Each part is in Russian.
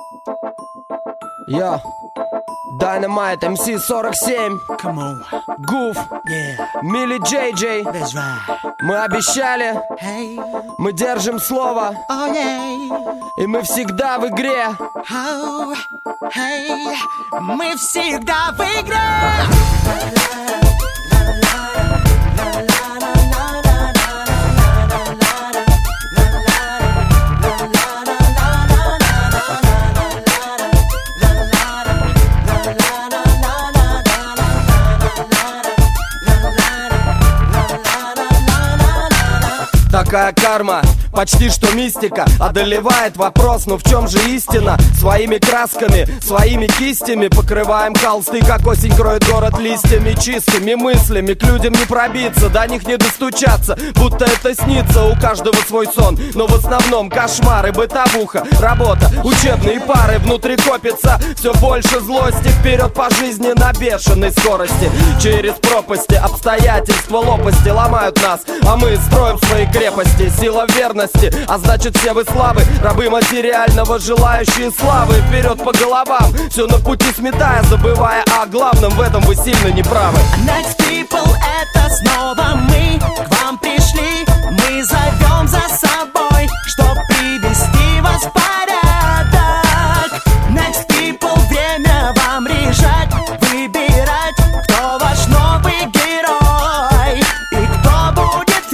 Yo, Dynamite, MC47, Come on, Goof, yeah, Millie JJ. that's right. Мы обещали, Hey, мы держим слово, oh yeah, и мы всегда в игре. oh, hey, мы всегда в игре. Такая карма, почти что мистика, одолевает вопрос, но в чем же истина? Своими красками, своими кистями покрываем холсты, как осень кроет город листьями чистыми мыслями. К людям не пробиться, до них не достучаться, будто это снится, у каждого свой сон. Но в основном кошмары, бытовуха, работа, учебные пары. Внутри копится все больше злости, вперед по жизни на бешеной скорости. Через пропасти обстоятельства лопасти ломают нас, а мы строим свои крепости. Сила верности, а значит все вы слабы, рабы материального, желающие славы. Вперед по головам, все на пути сметая, забывая о главном, в этом вы сильно неправы. Next people, это снова мы к вам пришли. Мы зовем за собой, чтоб привести вас в порядок. Next people, время вам решать, выбирать, кто ваш новый герой и кто будет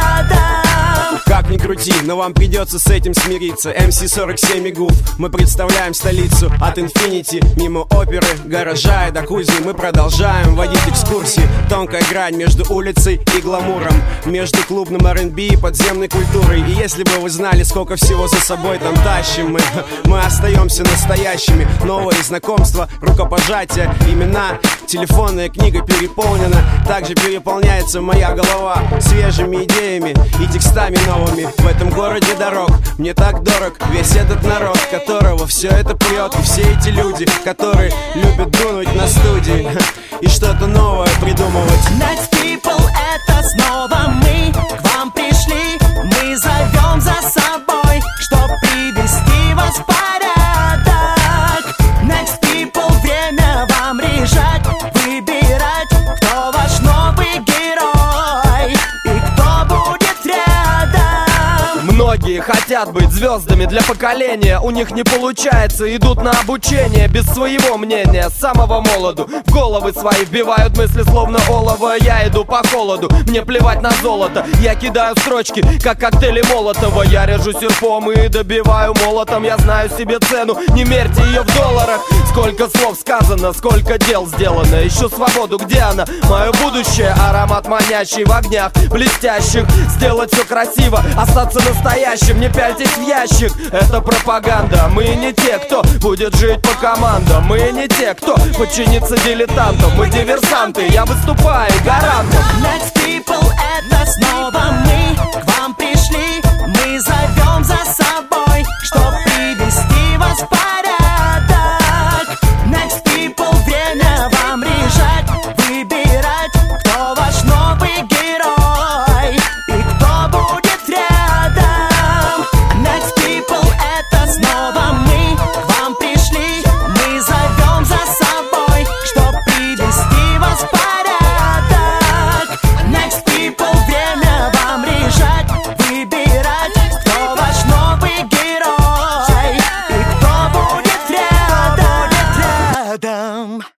рядом. Как ни крути, но вам придется с этим смириться. MC47 и Goof, мы представляем столицу. От Infinity, мимо оперы, гаража и до кузни мы продолжаем водить экскурсии. Тонкая грань между улицей и гламуром, между клубным R&B и подземной культурой. И если бы вы знали, сколько всего за собой там тащим мы остаемся настоящими. Новые знакомства, рукопожатия, имена, телефонная книга переполнена. Также переполняется моя голова свежими идеями и текстами новыми. В этом городе дорог мне так дорог весь этот народ, которого все это прет. И все эти люди, которые любят дунуть на студии и что-то новое придумывать. Next people, это снова мы к вам пришли. Мы зовем за собой, чтоб привести вас в порядок. Next people, время вам решать, выбирать, кто ваш новый герой и кто будет рядом. Многие хотят быть звездами для поколения, у них не получается, идут на обучение без своего мнения. С самого молоду в головы свои вбивают мысли словно олово. Я иду по холоду, мне плевать на золото. Я кидаю строчки, как коктейли Молотова. Я режу серпом и добиваю молотом. Я знаю себе цену, не мерьте ее в долларах. Сколько слов сказано, сколько дел сделано. Ищу свободу, где она? Мое будущее, аромат манящий в огнях блестящих. Сделать все красиво, остаться настоящим. Не пяльтесь в ящик, это пропаганда. Мы не те, кто будет жить по командам. Мы не те, кто подчинится дилетантам. Мы диверсанты, я выступаю гарантом. Next people, это снова мы к вам пришли. Мы зовем за собой, чтоб привести вас в порядок. Next people, время вам решать, выбирать, кто ваш новый герой и кто будет рядом. Next people, это снова мы к вам пришли. Мы зовем за собой, чтоб привести вас в порядок. Next people, время вам решать, выбирать, кто ваш новый герой и кто будет рядом.